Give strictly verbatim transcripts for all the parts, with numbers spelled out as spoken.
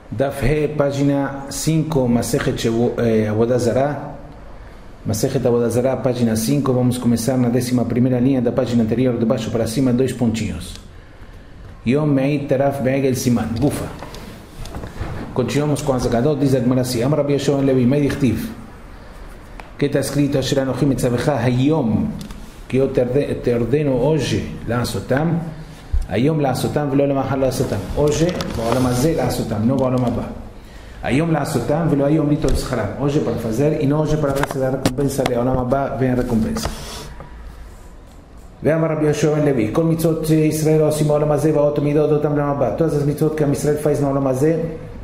Daf He, página cinco, Masejet eh, Avodah Zarah. Masejet Avodah Zarah, página cinco. Vamos começar na décima primeira linha da página anterior, de baixo para cima, dois pontinhos. Yom Me'id Taraf Be'egel Siman. Bufa. Continuamos com a Zagadot, diz a Gemara assim: Amar Rabbi Yoshua ben Levi, Me'id Ichtiv. Que está escrito: Asher Anochim Etzavecha Hayom, que eu te ordeno hoje, La'asotam. היום לעשותם ולא למחר לעשותם. hoje בעולם הזה לעשותם, לא בעולם הבא. היום לעשותם ולא היום ליטול שכרם. hoje para fazer e não hoje para receber a recompensa לעולם הבא ואין recompensa. ואמר רבי יהושע בן לוי, כל מצוות ישראל עושים בעולם הזה ועוד מידות אותם לעולם הבא. todas as mitzvot que a Israel faz no העולם הזה,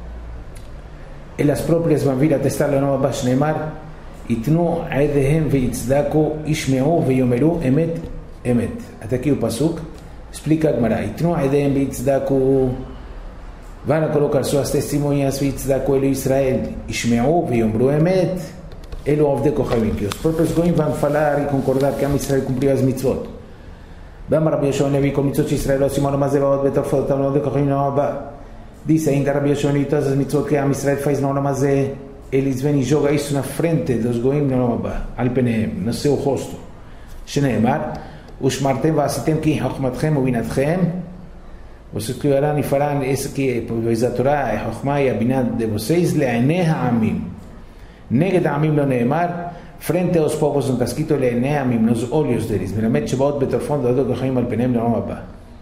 elas próprias vão vir a testar לעולם הבא, שנאמר, יתנו עדיהם ויצדקו, ישמעו ויאמרו אמת אמת. até aqui o pasuk. Explica a Gemara: Itnu Edeem Vitzdaku, van a colocar suas testemunhas Vitzdaku Elo Israel, Ishmeu Veyomru Emet, Elo Avdei Kochavim, que os próprios Goim vão falar e concordar que a Israel cumpriu as mitzvot. Vamos Rabbi Yoshua ben Levi, com mitzvot de Israel, Osimon Mazevaot Betafot Tam Avdei Kochavim no Abba. Diz ainda Rabbi Yoshua ben Levi, todas as mitzvot que a Israel faz no Olamazé, eles vêm e jogam isso na frente dos Goim no Abba, al Penehem, no seu rosto. Shneimar. ושמרתם ועשיתם כי חוכמתכם ובינתכם, vocês cuidarão e farão isso que pois a Torá, a חוכמה e a biná de vocês לעיני העמים. נגד העמים לא נאמר, frente aos povos não está escrito לעיני העמים, nos olhos deles, מלמד שבאות בטרפון דודו כחיים על פניהם לעולם הבא.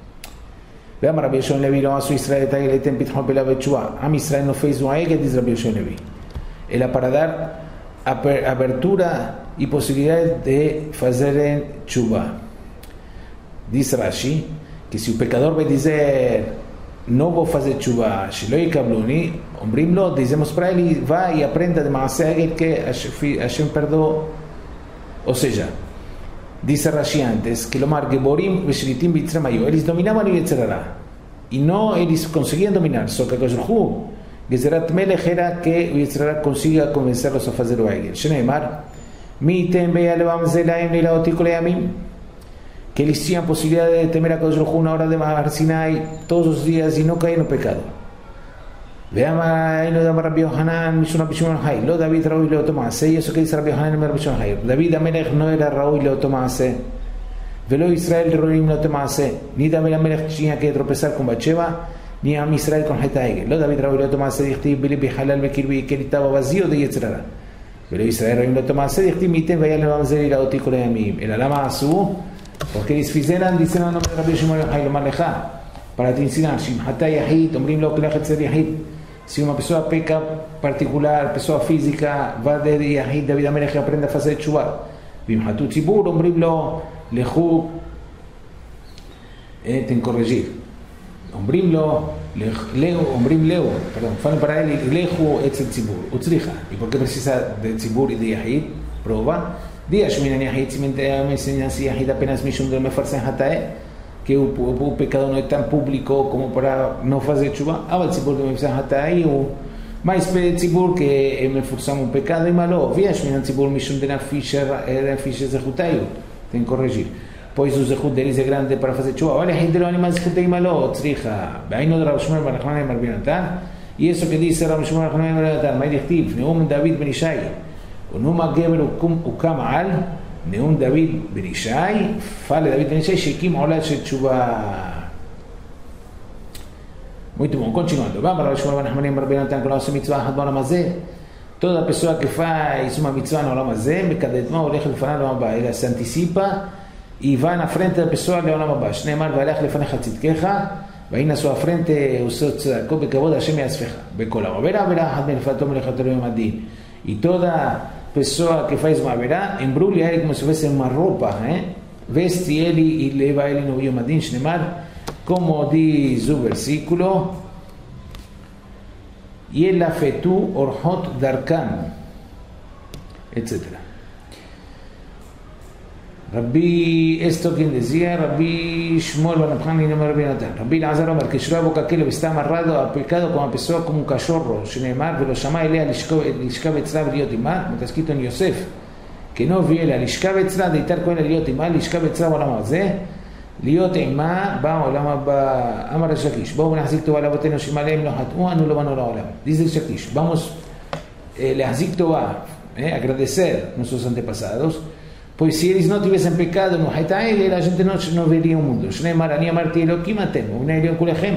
ואמר רבי יהושע בן לוי, לא עשו ישראל את העגל, הייתם פתחון בלב ותשועה. עם ישראל no fez um העגל, diz רבי יהושע בן לוי, אלא para dar abertura e possibilidade de fazerem tchuvah. Diz Rashi que se o pecador vai dizer não vou fazer tshuva, shelo yikabluni, אומרים לו, dizemos para ele, vá e aprenda de Maaseh Egel que Hashem perdoou. Ou seja, diz Rashi antes que lomar geborim veshritim bitzrem ayu, eles dominavam o Yetzer Hara e não eles conseguiam dominar, só que Akadosh Baruch Hu gezerat melech era que o Yetzer Hara consiga convencê-los a fazer o Egel. Shneimar mi item beyalevam zelaim leilaoti kol hayamim, que eles tinham a possibilidade de temer a Kadosh Baruch Hu na hora de Har Sinai todos os dias e não cair no pecado. Veamos Rabbi Yohanan Mishum Rabbi Shimon Hai, lo David Raúl Leoto Maaseh, y eso que dice Rabbi Yohanan Rabbi Shimon Hai, David Amelech no era Raúl Leoto Maaseh, velo Israel Roim Leoto Maaseh, ni David Amelech tenía que tropezar con Batsheva, ni a Israel con Het Haegel. Lo David Raúl Leoto Maaseh dichtiv bili bihalal bekirbi, que él estaba vacío de Yetzer Hara. Velo Israel Roim Leoto Maaseh dichtiv mitem vayal levamzer ilaoti kol hayamim. El alama asu, porque eles fizeram, disseram o nome de Rabbi Shimon Hai Lomar Lecha, para te ensinar, Shim Hatá Yahid, Omrim Lo Kelech Etzer Yahid. Se uma pessoa peca particular, pessoa física, vai de Yahid, David Amelech aprende a fazer tshuva. Vim Hatu Tzibur, Omrim Lo Lechu, tem que corrigir. Omrim Lo, Leo, Omrim Leo, perdão, falem para ele, Lechu Etzer Tzibur, Utzricha. E por que precisa de Tzibur e de Yahid? Prova. Dias minan Yahid, se me ensinam se Yahid apenas Mishum de Mefarsen Hatae, que o, o, o pecado não é tão público como para não fazer tshuva. Aval Tzibur de Mefarsen Hatae, o mais pede Tzibur que me forçamos um pecado e malo. Dias minan Tzibur Mishum de Nafisher, de Nafisher Zehutayu, tem que corrigir. Pois o Zehut deles é grande para fazer tshuva. Olha, Yahid de animais Zehutei malo, Tzricha, Beino de Rav Shmuel ben Nachman ben Binatan, e isso que disse Rav Shmuel ben Nachman ben Binatan, mais dichtiv, Neum David ben Ishai. ונאום הגבר הוקם על נאום דוד בן ישי, פעל לדוד בן ישי שהקים עולה של תשובה. Muito bom, continuando. Vamos para o Shmuel ben Nachman ben Binatan, que nós temos mitzvah אחת בעולם הזה. Toda pessoa que faz uma mitzvah no העולם הזה, מקדמת מה הולך לפניו לעולם הבא, אלא se anticipa e vai na frente da pessoa לעולם הבא. שנאמר והלך לפניך צדקך, והנה sua frente usó צדקו בכבוד השם יאספך. בכל העבירה עבירה אחת מלפתו מלאכתו יום הדין. E toda pessoa que faz uma verá, embrulha ele como se fosse uma roupa, eh? Veste ele e leva ele no Yom Hadin, Shneimar, como diz o versículo, Yelafetu orhot darkam, etcétera. Rabbi, esto quien decía, Rabbi Shmuel ben Nachman ben Binatan. Rabbi Elazar Omer, que Shlomo boca aquello está amarrado al pecado como a pessoa como un cachorro, Shneimar, velo llama Elea lishkav etzra v'liot imah, está escrito en Yosef, que no viene a lishkav etzra, deitar con él liot imah, lishkav etzra בעולם הזה, להיות עמה בעולם הבא. אמר השקיש, בואו נחזיק טובה לאבותינו שמעליהם לא חטאו, אנו לא באנו לעולם. Dice el Shakish, vamos eh, להחזיק טובה, eh, agradecer a nuestros antepasados, pues si ellos no tuviesen pecado, no חטאי, la gente no, no vería un mundo. שנאמר, אני אמרתי אלוקים אתם, ובני עליון כולכם.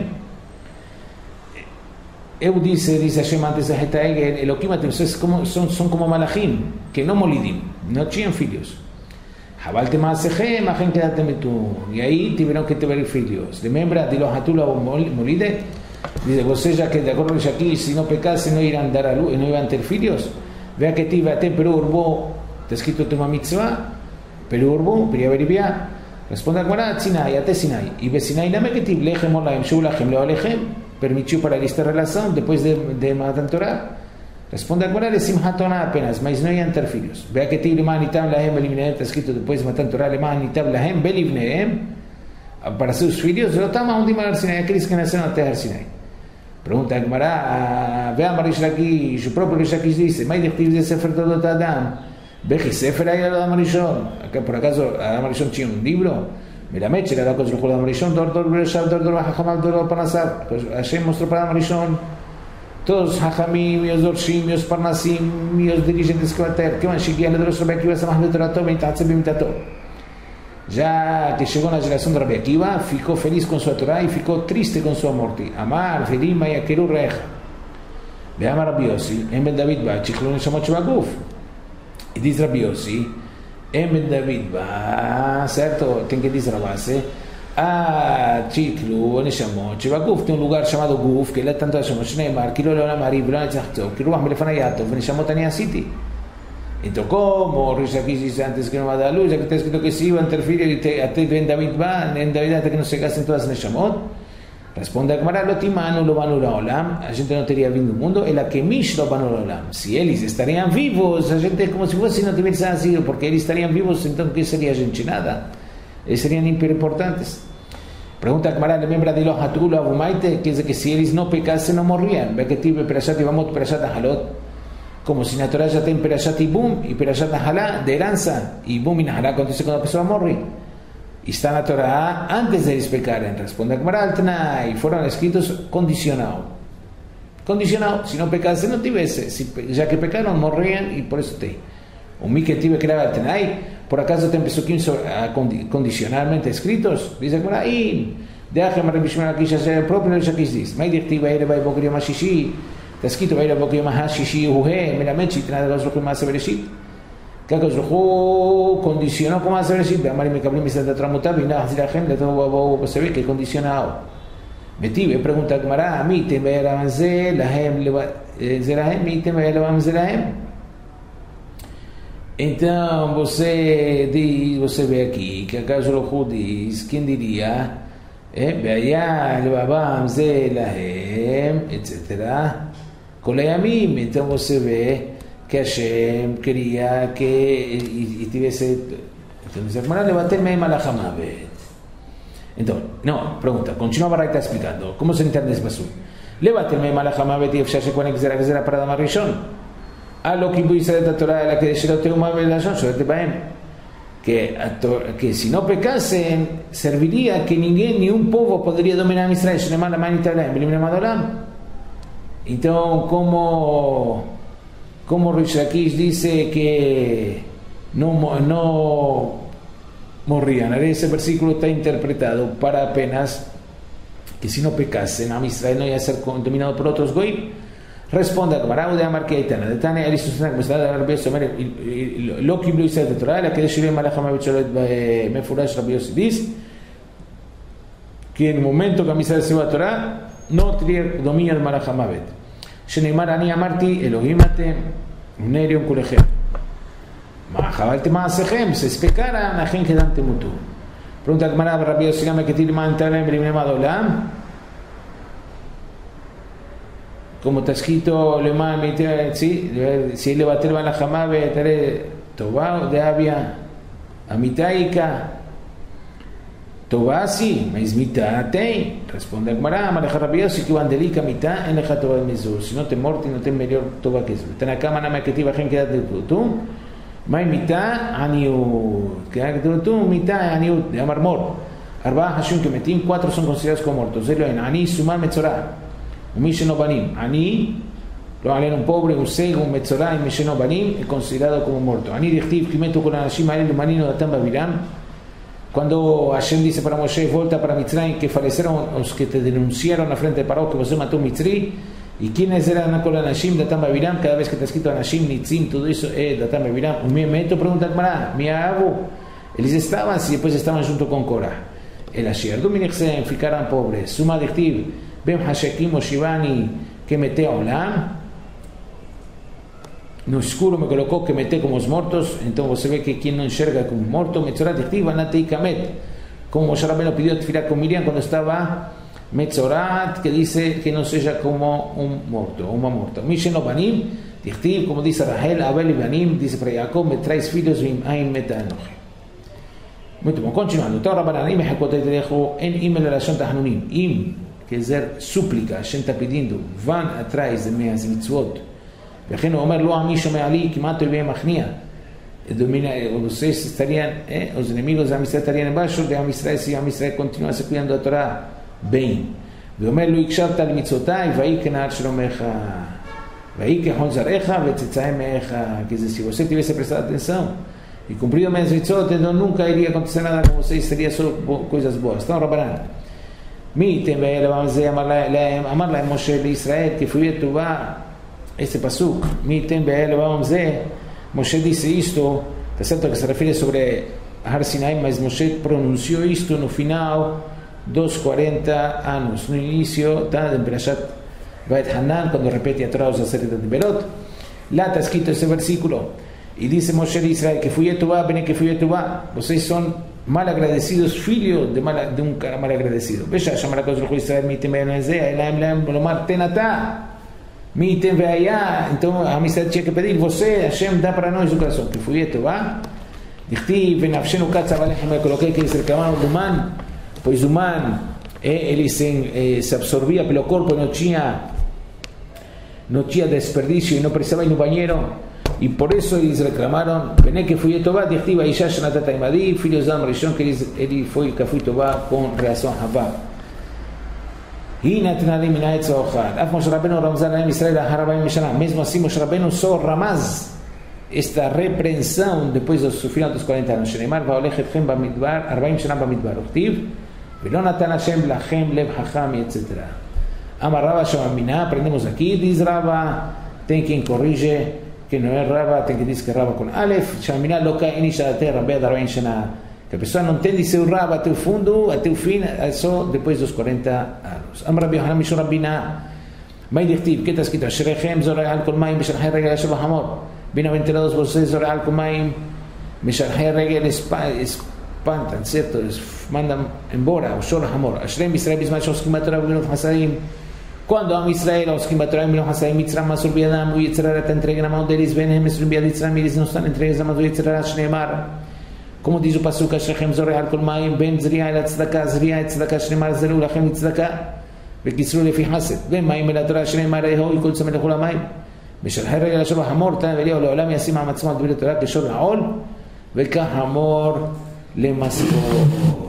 Eu dice, dice Hashem antes de חטאי, אלוקים אתם, son, son, son como malachim, que no molidim, no tienen filhos. Jabalte maasejem, ajen quédate tú. Y ahí tuvieron que tener filhos. De membra, de los hatula molide. Dice, vos ella que de acuerdo aquí, si no pecase, no irán a dar a luz, no iban a tener filhos. Vea que te iba a tener, pero urbo, te escrito tu mitzvah, pero urbo, pero veribia. Responde a Guará, Sinai, a te Sinai. Y ve Sinai, la me que te lejem o la emshulajem, lo alejem, permitió para esta relación después de, de Matan Torah. Responde a Guará, le simhatona apenas, mas no iban a tener filhos. Vea que te iba a nitab lahem, belivnehem, está escrito después de Matan Torah, le iba a nitab lahem, belivnehem, para sus filhos, lo tama un día al Sinai, aquellos que nacieron a tener Sinai. Pregunta a Gemara, vea Marish aquí, su propio Rish aquí dice, May dictiv de Sefer Todot Adam, Beji Sefer hay a Adam Rishon, acá por acaso Adam Rishon tiene un libro, me la meche, la da con su juego de Adam Rishon, Dor Dor Bereshab, Dor Dor Bajamal, Dor Dor Parnasab, pues Hashem mostró para Adam Rishon, todos Hachamim, mios Dorshim, mios Parnasim, mios dirigentes que va a tener, que van a llegar a los Rabbi Akiva, Samah Letorato, Meitatze Bimitato. Ya que llegó la generación de Rabbi Akiva, ficó feliz con su Torah y ficó triste con su muerte. Amar, Felima y Akeru Reja. Ve a Rabbi Yossi, en Ben David va, Chichlon Shamot Shvaguf. Y dice Rabbi Yossi, en Ben David va, ¿cierto? Tiene que decir la base. A Chichlon Shamot Shvaguf, tiene un lugar llamado Guf, que le tanto a Shamot Shneimar, Kilo Leona Mari, Blan Tzachto, Kiruach Melefanayato, Ben Shamot Ania City. Entonces, como Rish aquí dice antes que no va a dar luz, ya que está escrito que sí va a interferir y te, a te en David va, en David hasta que no se gasten todas en el Shamot. Responde a Gemara, lo timano lo van a olam, la gente no estaría viendo un mundo, el que mish lo van a olam. Si ellos estarían vivos, la gente como si fuese no tuviese nacido, porque ellos estarían vivos, entonces ¿qué sería gente? Nada. Ellos serían importantes. Pregunta a Gemara, el miembro de los Hatula Abumaite, que dice que si ellos no pecasen, no morían. Ve que tibe Perashat y vamos Perashat Halot. Como si la Torah ya tiene Perashat y Boom y Perashat Nahalá de heranza y Boom y Nahalá cuando dice cuando la persona morre y está en la Torah antes de despecar. Responde a Gemara, y fueron escritos condicionados condicionados, si no pecase no tivese, si, ya que pecaron morrían y por eso te un mi que tive que era Tenai, por acaso te empezó condicionalmente escritos. Dice Gemara, y deja Gemara Bishmar aquí ya sea el propio el Shakish dice May directiva era by Bokri Mashishi. Está escrito, "Veira boque más shishi uhe, me la mechi trae los rojos más bereshit." Que los rojos condicionó como más bereshit, amar me cabrí me se tramutar y nada, si la gente todo bobo se ve que condicionado. Metí, me pregunta Gemara, a mí te me la manze, la hem le zerahem, mi te me la manze la hem. Entonces, você diz, você vê aqui que acaso o rojo diz, quem diria, eh, veia, le babam ze la hem, etcétera. Con la Yamim, entonces se ve que Hashem quería que y, y tuviese. Entonces, hermana, levantarme malajamavet. Entonces, no, pregunta, continúa Baraita explicando. ¿Cómo se entiende eso? Levantarme malajamavet y efshash con exera exera para Adam Rishon. A lo que voy a hacer de la Torah, la que desea tener una revelación sobre este país. Que, que si no pecasen, serviría que ninguém, ni un pueblo podría dominar a Israel. Se le manda la manita de la Madolam. Entonces, como, como Rish Lakish dice que no, no morían, ese versículo está interpretado para apenas que si no pecasen, a Israel no iba a ser dominado por otros goyim. Responde a Gemara de Amar que Aitana, de Tane, Elis Susana, como está de Rabbi Yossi, lo que lo hizo de Torah, la que de Shirem Malachama Bicholet Mefurash Rabbi Yossi dice que en el momento que a Israel se va a Torah, no tenía dominio del Malachamavet. Sheneimar ani amarti Elohim atem unerion kulechem. Ma jabaltem maasechem, se especaran a gente dante mutu. Pregunta Gemara Rabbi Yossi que tiene mantalem brimem adolam. Como está escrito Lema Mitre, sí, si le va a tener Malachamavet, tare Tobao de Avia Amitaika. Tobasi, mas mitad tem. Responde a Gemara, Maleja Rabbi Yossi que van delica mitad en el Toba de Mizur. Si no te morti, no te mejor Toba que eso. Ten acá manama que te iba a gente de tú. Mai mitad aniut. Que hay que tú mitad aniut de Amar Mor. Arba Hashim Kemetim, cuatro son considerados como muertos. Elo en Ani, Suman, Metzorah. Un Misheno Banim. Ani, lo hablan un pobre, un cego, un Metzorah y Misheno Banim, es considerado como muerto. Ani Dichtiv, Kimetu con Anashim, Arel, Manino, Datan, Babiram. Cuando Hashem dice para Moshe, volta para Mitzrayim, que fallecieron los que te denunciaron a frente de Paró, que vos mató Mitzri. ¿Y quiénes eran con Anashim, Datan, Babiram? Cada vez que está escrito Anashim, Nitzim, todo eso, eh, Datan, Babiram. Me meto, pregunta al mi abu. Ellos estaban, y después estaban junto con Korah. El Asher, Dominixem, ficaran pobres. Suma Dichtiv, Bem Hashekim, Oshivani, que mete a Olam. No oscuro me colocó que mete como los muertos. Entonces se ve que quien no enxerga como un muerto. Metzorat Dichtiv, Anate y Kamet. Como Moshe Rabbeinu pidió tefilá con Miriam cuando estaba Metzorat, que dice que no sea como un muerto, un muerto. Misheno Banim, Dichtiv, como dice Rahel, Abel y Banim, dice para Jacob, me traes filhos, Vim Ain Meta Enoje. Muito bom, continuando. Torah Bananim, Hakotai Terejo, en Im el Alashon Tahnunim. Im, quer dizer, súplica, Hashem está pedindo, van atrás de minhas mitzvot. Vejeno Omer, Lo Ami Shomei Ali, Kimato y Bem Achnia. Vocês estariam, eh, os inimigos de Amisrael estariam embaixo de Amisrael, se Amisrael continuasse cuidando da Torá bem. Veomer Lo Ikshart al Mitzotai, Vaiken Ar Shlomecha, Vaiken Honzarecha, Vetzitzaem Mecha. Quer dizer, se você tivesse prestado atenção e cumprido minhas mitzvot, então nunca iria acontecer nada com vocês, seria só coisas boas. Então, Rabbanan, מי ייתן ואלה בזה אמר להם משה לישראל כפוי טובה, este pasuk, מי ייתן ואלה בזה, Moshe dice isto, está certo que se refiere sobre Har Sinai, mas Moshe pronunció isto no final dos cuarenta anos, no inicio de Perashat Vaet Hanan, cuando repite a todos los sacerdotes de Berot. Lá está escrito ese versículo. Y dice Moshe de Israel, que fui Tubá, ven que fui Tubá. Vocês son mal agradecidos, filhos de, mal, de un cara mal agradecido. Veja, llamar a Kodesh Israel, mi tembe anezea, elaim laim, lomar tenatá, mi tembe allá. Então a amistad tinha que pedir, você, Hashem, dá para nós o coração. Que fui Tubá. Dichti, venafshenu katza valechem, me coloquei que se reclamaram do man, pois o man, eh, ele se, eh, se absorvia pelo corpo, não tinha, não tinha desperdício e não precisava ir no banheiro. Y por eso ellos reclamaron, Bené que fui Tobá, Dichtiva Isha Shanatata Imadi, filhos de Amrishon, que él fue que fui Tobá con razón Habá. Y Natnali Minaet Zohar, Af Moshe Rabbeinu Ramzan en Israel, Harabaim Mishana, mesmo assim Moshe Rabbeinu só Ramaz, esta repreensão depois do final dos quarenta anos, Shenemar, Vaolech Etchem Bamidbar, Arbaim Shanam Bamidbar, Uchtiv, Velo Natan Hashem Lachem Lev Hacham, etcétera. Amar Rava Shamamina, aprendemos aqui, diz Rava, tem quem corrige, que no es Rava, tem que dizer que é Rava com Aleph, Shamina loca inicia da terra, Rabbe Darbain Shana, que a pessoa não entende seu Rava até o fundo, até o fim, é só depois dos quarenta anos. Am Rabbi Yohanan Mishon Rabbina, Mai Dichtiv, que está escrito, Sherechem Zorei Al Kol Maim, Meshalchei Regel Asher Bahamor, bem-aventurados vocês, Zorei Al Kol Maim, Meshalchei Regel espantan, certo? Mandam embora, o Shor Hamor, Ashrem Israel Bisman Shoskim Batorah B'Minot Hasadim. Quando a Israel, aos que mataram em Hasaim, Mitzram, Masur Biadam, o Yitzhara está entregue na mão deles, Benem, Mesur Biaditzram, eles não estão entregues na mão do Yitzhara, Shneimar. Como diz o Pasuk, Ashrechem Zorei Al Kol Maim, Ben Zriya El Tzedakah, Zriya El Tzedakah, Shneimar, Zeru Lachem Tzedakah, Vekisru Lefi Hased, Ben Maim El Torah, Shneimar, Eho, y Kol Tzemel Lechul HaMaim. Meshalchei Regel Asher Bahamor, Tan Veliao, Leolam Yasim HaMatzim Al Dibret Torah, Keshor Ha'ol, Vekah Hamor Lemaskor.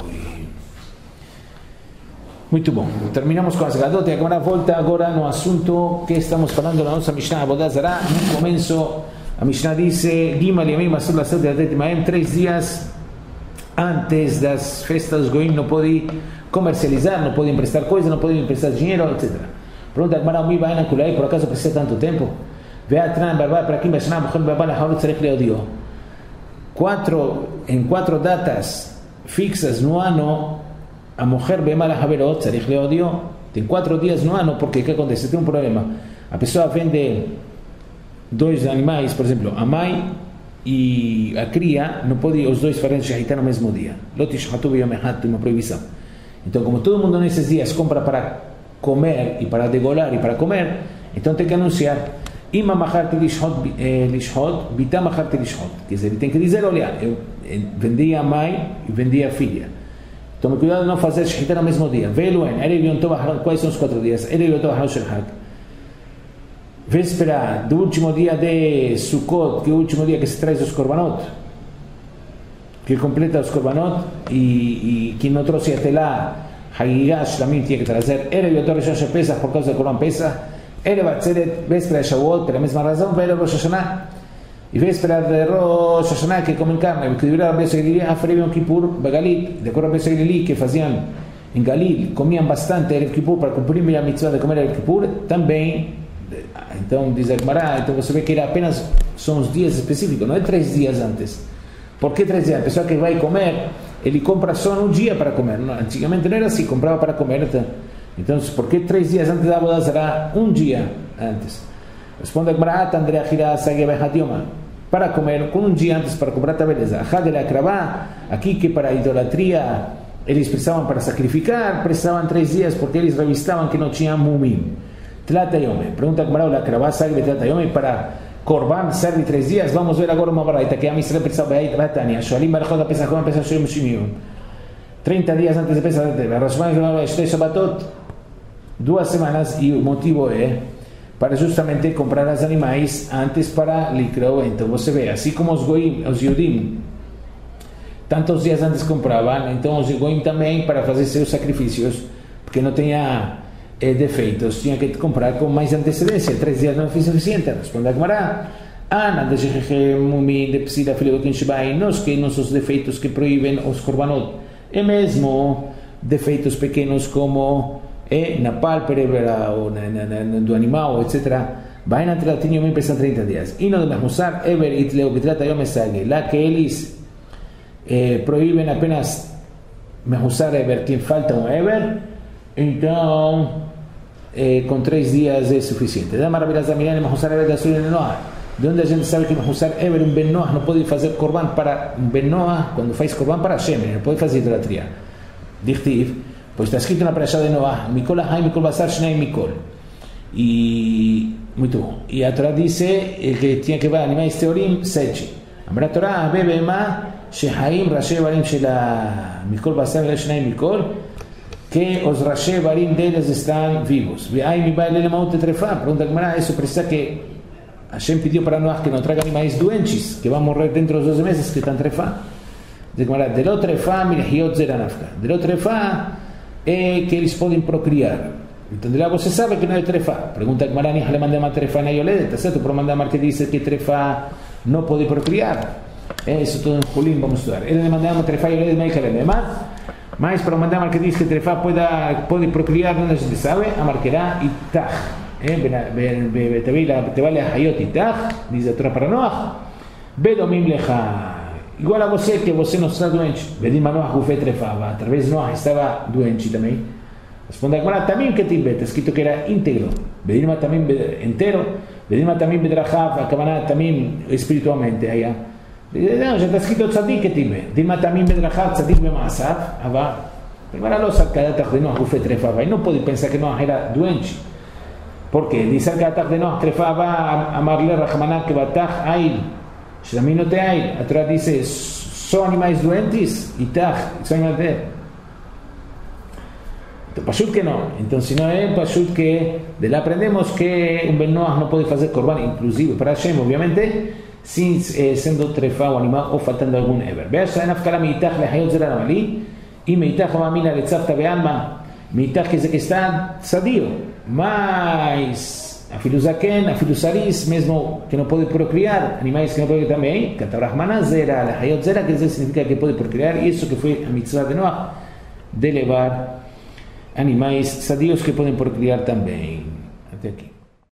Muito bom, terminamos com as Gadot e agora volta agora no assunto que estamos falando na nossa Mishnah Avodah Zarah. No começo a Mishnah dice Gimal Yamim Asur Lasot Yadet Imaem, três dias antes das festas dos Goim não pode comercializar, não pode emprestar coisa, não pode emprestar dinheiro, etcétera. Pergunta Agmará Umi Baena Kulai, por acaso precisa tanto tempo? Veatran Barba para quem Mishnah Mochel Barba Lahalut Tzarech Leodio. Quatro em quatro datas fixas no ano a mujer ve mal a Javerot, Tzarech Leodio, tem quatro dias no ano, porque o que acontece? Tem um problema. A pessoa vende dois animais, por exemplo, a mãe e a cria, não pode os dois farem shahitar no mesmo dia. Lotish Hatu Yom Echad, tem uma proibição. Então, como todo mundo nesses dias compra para comer e para degolar e para comer, então tem que anunciar Ima Macharti Lishhot, Bita Macharti Lishhot. Quer dizer, ele tem que dizer, olha, eu vendi a mãe e vendi a filha. Tome cuidado de não fazer shahita no mesmo dia. Veluen, Erev Yom Tov Ahron, quais são os quatro dias? Erev Yom Tov Ahron Shel Hag. Véspera do último dia de Sukkot, que é o último dia que se traz os korbanot. que completa os korbanot, e, e quem não trouxe até lá, Hagigah Shlamim tinha que trazer Erev Yom Tov Rosh Pesach por causa do Korban Pesach, Erev Atzeret, véspera de Shavuot, pela mesma razão, Erev Rosh Hashanah, e véspera de Rosh Hashanah que comem carne, que deveria Rabbi Yosef a Erev Yom Kippur, Begalit, de acordo a Rabbi Yosef que faziam em Galil, comiam bastante Erev Kippur para cumprir a mitzvah de comer Erev Kippur, também, então diz a Gemara, então você vê que era apenas, são os dias específicos, não é três dias antes. Por que três dias? A pessoa que vai comer, ele compra só um dia para comer. Não, antigamente não era assim, comprava para comer. Então, então por que três dias antes da boda será um dia antes? Responde a Gemara, para comer, com um dia antes para comprar a beleza. Aqui que para a idolatria eles precisavam para sacrificar, precisavam três dias porque eles revistavam que não tinha mumim. Tlatayome. Pergunta a Gemara, Lakravá, Sagbe Tlatayome para Korban serve três dias. Vamos ver agora uma baraita que a Misra precisa ver a Tânia. Sholim Barachot a Pesach, a Pesach Sholim Shimiyum. trinta dias antes de Pesach, a Roshman Shtei Shabbatot, duas semanas, e o motivo é para justamente comprar os animais antes para Likrou. Então você vê, assim como os Goim, os Yudim, tantos dias antes compravam, então os Goim também para fazer seus sacrifícios, porque não tinha Eh, defeitos, tinha que comprar com mais antecedência, três dias não foi suficiente. Responde a Gemara, Ana de Shechemumi de Psida Filibokin Shibai, nós que nossos defeitos que proíbem os korbanot, e mesmo defeitos pequenos como eh, na pálpebra ou na, na, na, do animal, etcétera. Vai na tratinha uma impressão trinta dias. E não devemos usar Ever Itleu Bitrata Yomesage, lá que eles eh, proíbem apenas usar Ever, quem falta um Ever. Então, eh, com três dias é suficiente. Da maravilha da minha, Mahusar Eber da Surya Noah. De onde a gente sabe que Mahusar Eber, um Ben Noah, não pode fazer korban para um Ben Noah, quando faz korban para Hashem, não pode fazer idolatria. Dichtiv, pois está escrito na parasha de Noah, Mikol Ahai, Mikol Basar, Shnei Mikol. E, muito bom. E a Torá diz que tinha que ver animais teorim, sete. Amra Torá, Bebe Ma, Shehaim, Rashi Barim, Shela Mikol Basar, Shnei Mikol. Que os Rashi Barim deles estão vivos. Pergunta a Gemara, isso precisa que Hashem pediu para Noah que não traga animais doentes, que vão morrer dentro dos doze meses que estão trefá. Diz a Gemara, de lo trefá, milhiot zeranafka. De lo trefá é que eles podem procriar. Então de lá você sabe que não é trefá. Pergunta a Gemara, Nihale mandama trefá na Yolede, está certo? Por mandamar que diz que trefá não pode procriar. É isso tudo em Julim, vamos estudar. Ele mandama trefá Yolede, Meikale Memar. Mas para mandar a marca diz que trefá pode, pode procriar, onde a gente sabe, a marcará Itach. Te vale a Hayot Itach, diz a Torá para Noah. Bedomim lecha. Igual a você, que você não está doente. Bedim a Noah Gufé trefava. Através de Noah estava doente também. Responde agora, também que tiver, está escrito que era íntegro. Bedim também inteiro. Bedim também bedrachav, a Kavaná também espiritualmente. Aí, não, já está escrito tzadik que tive. Dilma também bedrachav, tzadik bemaasav. Ava. Agora não sabe que a Atach de Noah Gufé trefava. E não pode pensar que Noah era doente. Por quê? Diz que a Atach de Noah trefava a Marle Rachmaná que Batach Ail. Também não tem Ail. A Torá diz, só animais doentes? Itach, só animais doentes. Então, Pashut que não. Então, se não é Pashut que... De lá aprendemos que um Ben Noah não pode fazer korban, inclusive para Hashem, obviamente, sem eh, sendo trefado o animal ou faltando algum Eber. Veja, a Nafkala Meitach lehayot zera namali, e Meitach mamina letzavta be'alma, Meitach que está sadio, mas a filho zaken, a filho saris, mesmo que não pode procriar, animais que não podem também, Katarahmana zera, lehayot zera, quer dizer, significa que pode procriar, isso que foi a mitzvah de Noah, de levar animais sadios que podem procriar também. Até aqui.